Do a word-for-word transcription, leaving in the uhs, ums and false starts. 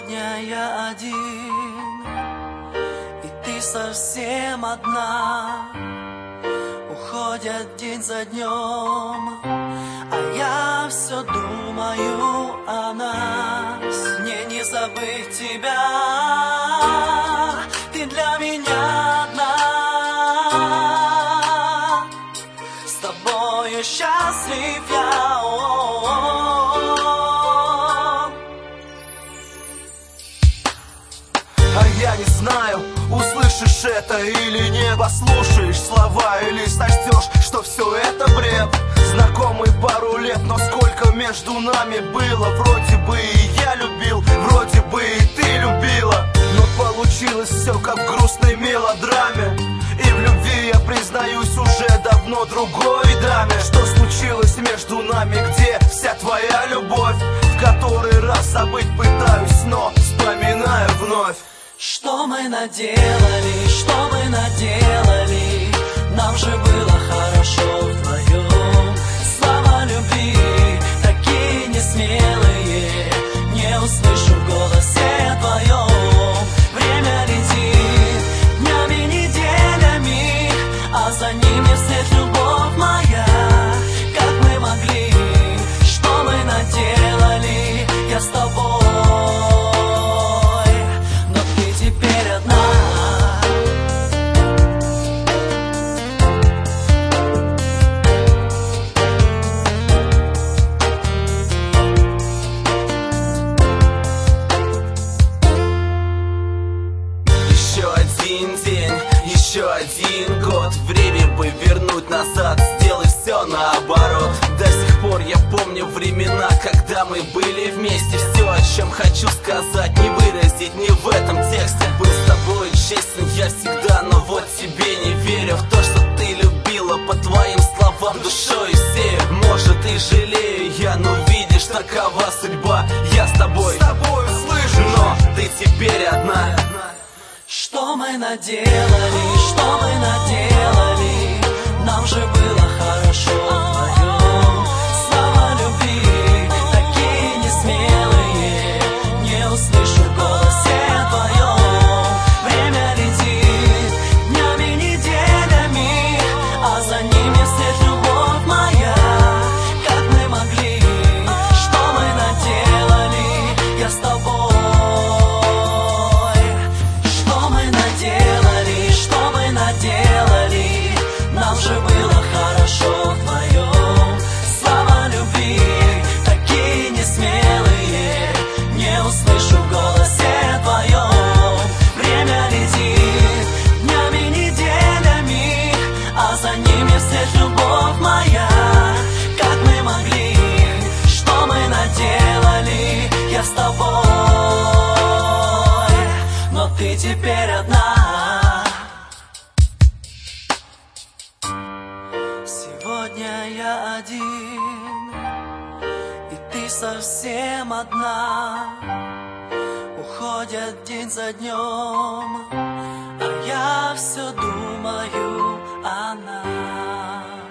Сегодня я один, и ты совсем одна. Уходит день за днем, а я все думаю о нас. Мне не забыть тебя, ты для меня одна. С тобою счастлив я. А я не знаю, услышишь это или не, послушаешь слова или сочтешь, что все это бред. Знакомый пару лет, но сколько между нами было. Вроде бы и я любил, вроде бы и ты любила, но получилось все как в грустной мелодраме. И в любви я признаюсь уже давно другой даме. Что случилось между нами, где вся твоя любовь? В который раз забыть пытаюсь, но вспоминаю вновь. Что мы наделали, что мы наделали, нам же было хорошо вдвоем. Слова любви, такие несмелые, не услышу в голосе твоем. Время летит днями, неделями, а за ними вслед любовь моя. Как мы могли, что мы наделали, я с тобой. Один день, еще один год. Время бы вернуть назад, сделай все наоборот. До сих пор я помню времена, когда мы были вместе. Все, о чем хочу сказать, не выразить не в этом тексте. Был с тобой честен я всегда, но вот тебе не верю в то, что ты любила. По твоим словам душой сею. Может и жалею я, но видишь, такова судьба. Я с тобой, с тобой слышу, но ты теперь одна. Что мы наделали, что мы наделали, нам же было хорошо вдвоем. Слова любви, такие несмелые, не услышу в голосе твоем. Время летит днями, неделями, а за ними вслед любовь моя. Как мы могли, что мы наделали, я с тобой. Нам же было хорошо вдвоем. Слова любви, такие несмелые, не услышу в голосе твоем. Время летит днями, неделями, а за ними вслед любовь моя. Как мы могли, что мы наделали, я с тобой, но ты теперь одна. Сегодня я один, и ты совсем одна. Уходит день за днем, а я все думаю о нас.